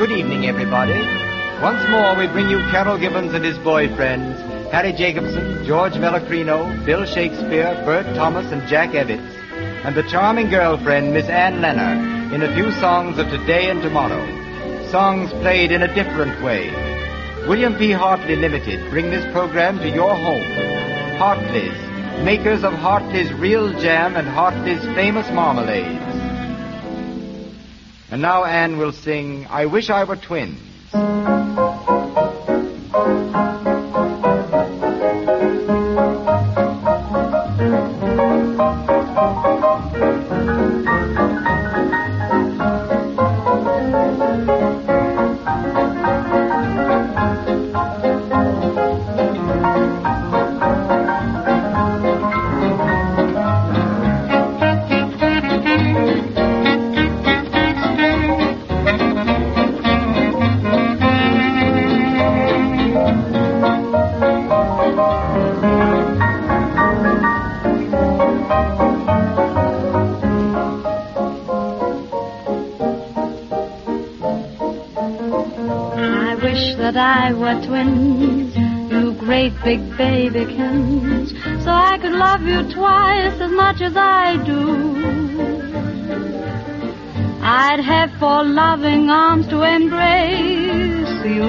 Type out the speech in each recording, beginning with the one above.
Good evening, everybody. Once more, we bring you Carol Gibbons and his boyfriends, Harry Jacobson, George Melocrino, Bill Shakespeare, Bert Thomas, and Jack Ebbets, and the charming girlfriend, Miss Ann Lenner, in a few songs of today and tomorrow. Songs played in a different way. William P. Hartley Limited bring this program to your home. Hartley's, makers of Hartley's Real Jam and Hartley's famous marmalades. And now Ann will sing, I Wish I Were Twins. That I were twins, you great big babykins, so I could love you twice as much as I do. I'd have 4 loving arms to embrace you,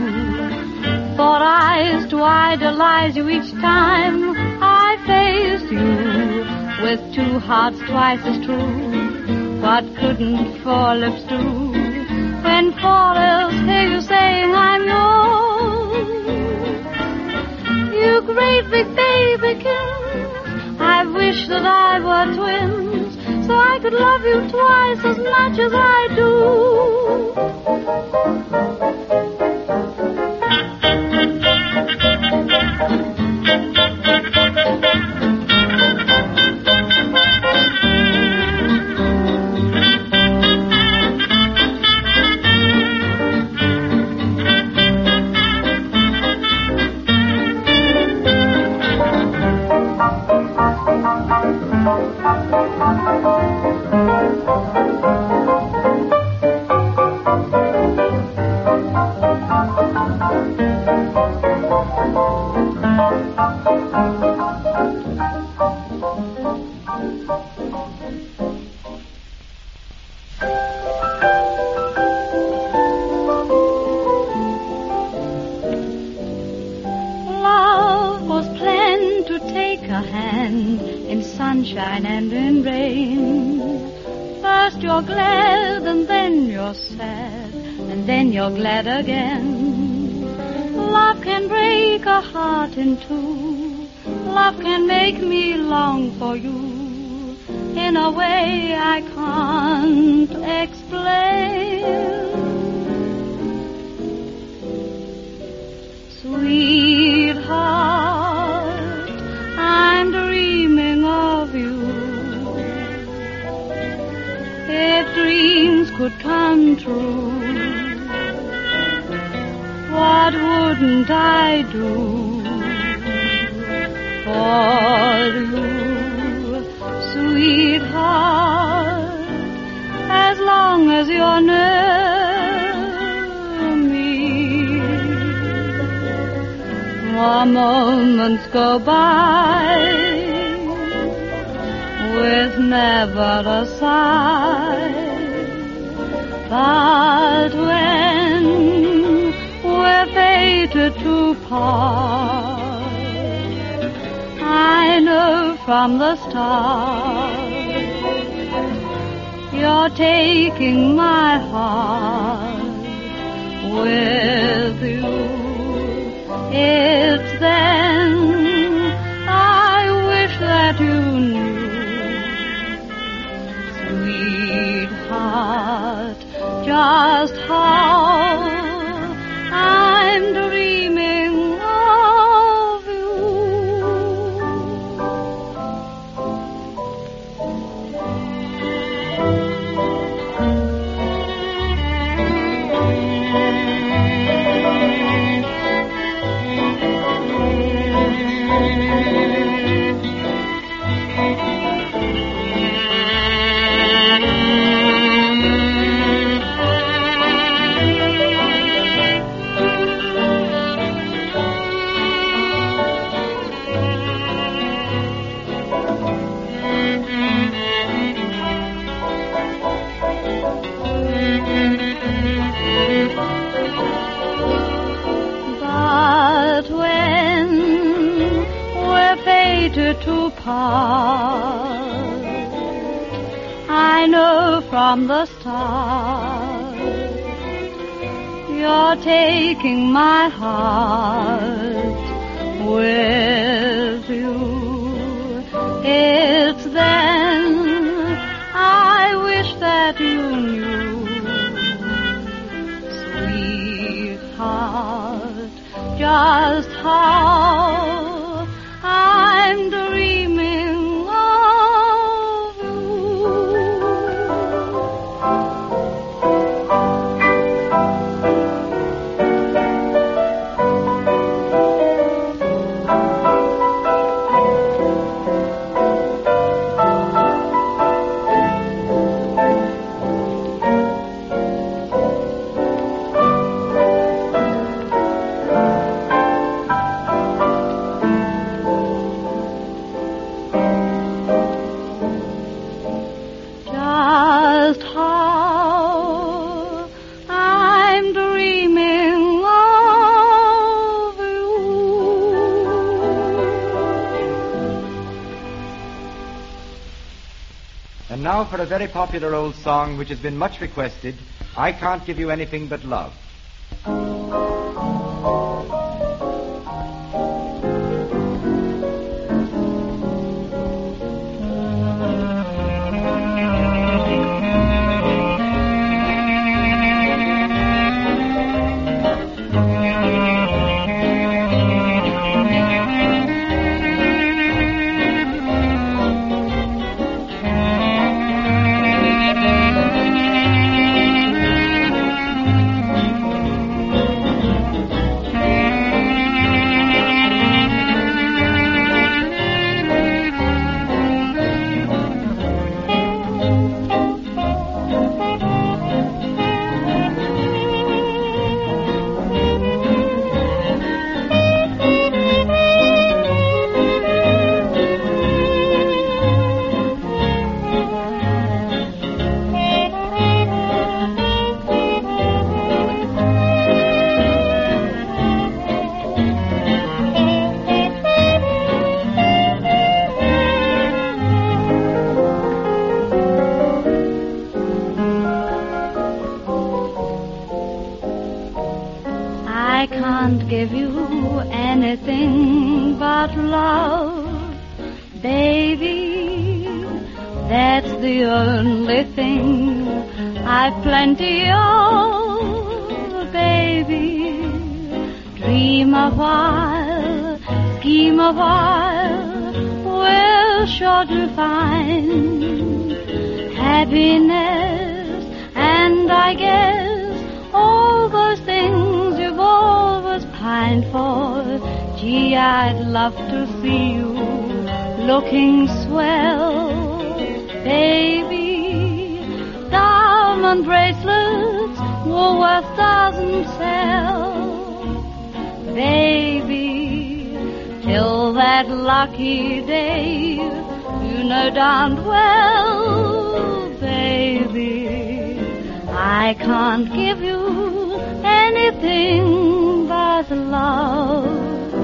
4 eyes to idolize you each time I face you, with 2 hearts twice as true. What couldn't 4 lips do? When 4 lips hear you saying I'm yours, you great big babykins, I wish that I were twins, so I could love you twice as much as I do. Sunshine and in rain. First you're glad and then you're sad, and then you're glad again. Love can break a heart in two. Love can make me long for you in a way I can't explain. Sweetheart, I'm dreaming of you. If dreams could come true, what wouldn't I do for you, sweetheart, as long as you're near me. The moments go by with never a sigh, but when we're fated to part, I know from the start you're taking my heart with you. It's then I wish that you knew, sweetheart, just how I'm dreaming of you. sweetheart, I know from the start you're taking my heart with you. It's then I wish that you knew, sweetheart, just how I'm dreaming of you. Just how I'm dreaming of you. And now for a very popular old song which has been much requested, I Can't Give You Anything But Love. I can't give you anything but love, baby. That's the only thing I've plenty of, baby. Dream a while, scheme a while, we're sure to find happiness, and I guess all those things you've always pined for. Gee, I'd love to see you looking swell, baby. Diamond bracelets were worth thousands sell, baby. Till that lucky day, you know darned well, baby, I can't give you anything but love.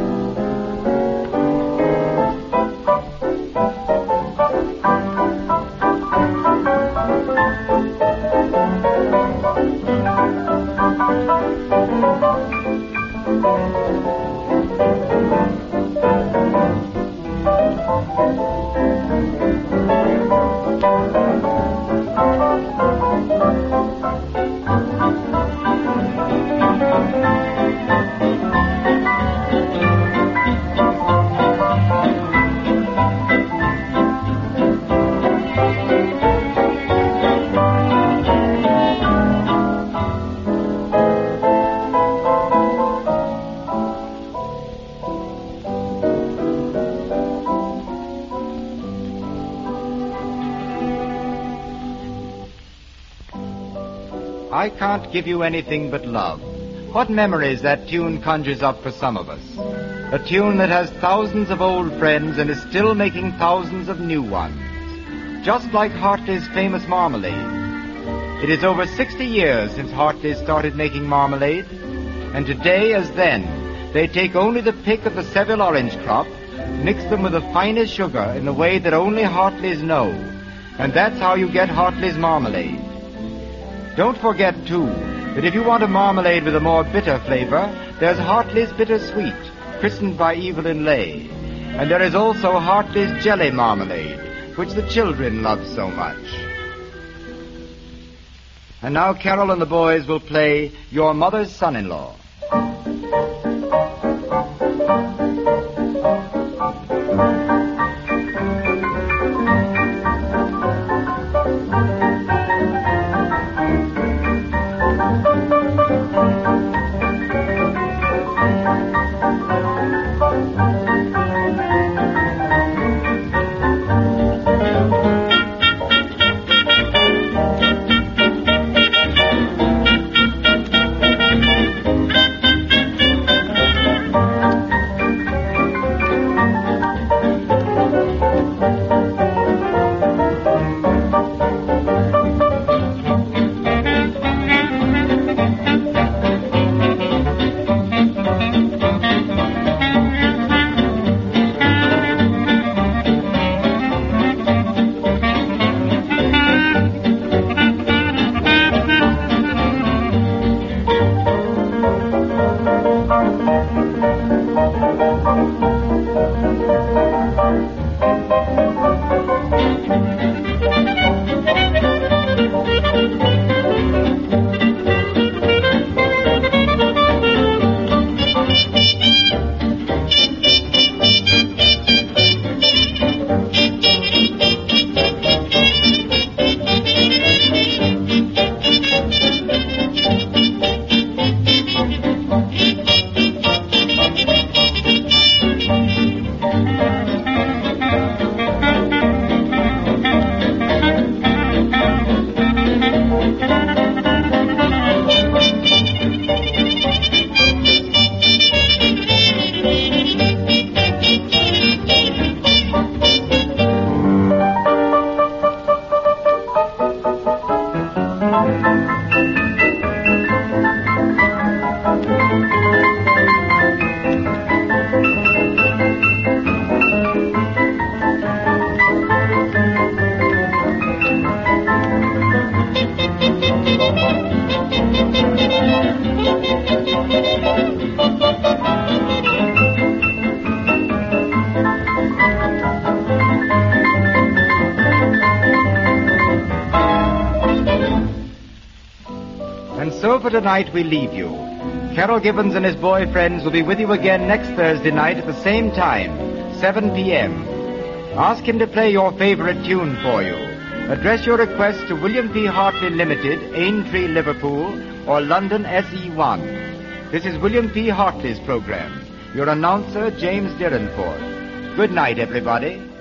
I Can't Give You Anything But Love. What memories that tune conjures up for some of us. A tune that has thousands of old friends and is still making thousands of new ones. Just like Hartley's famous marmalade. It is over 60 years since Hartley started making marmalade, and today, as then, they take only the pick of the Seville orange crop, Mix them with the finest sugar in the way that only Hartley's know. And that's how you get Hartley's marmalade. Don't forget, too, that if you want a marmalade with a more bitter flavor, there's Hartley's Bittersweet, christened by Evelyn Leigh. And there is also Hartley's Jelly Marmalade, which the children love so much. And now Carol and the boys will play Your Mother's Son-in-Law. So for tonight we leave you. Carol Gibbons and his boy friends will be with you again next Thursday night at the same time, 7 p.m. Ask him to play your favorite tune for you. Address your request to William P. Hartley Limited, Aintree, Liverpool, or London SE1. This is William P. Hartley's program. Your announcer, James Derenforth. Good night, everybody.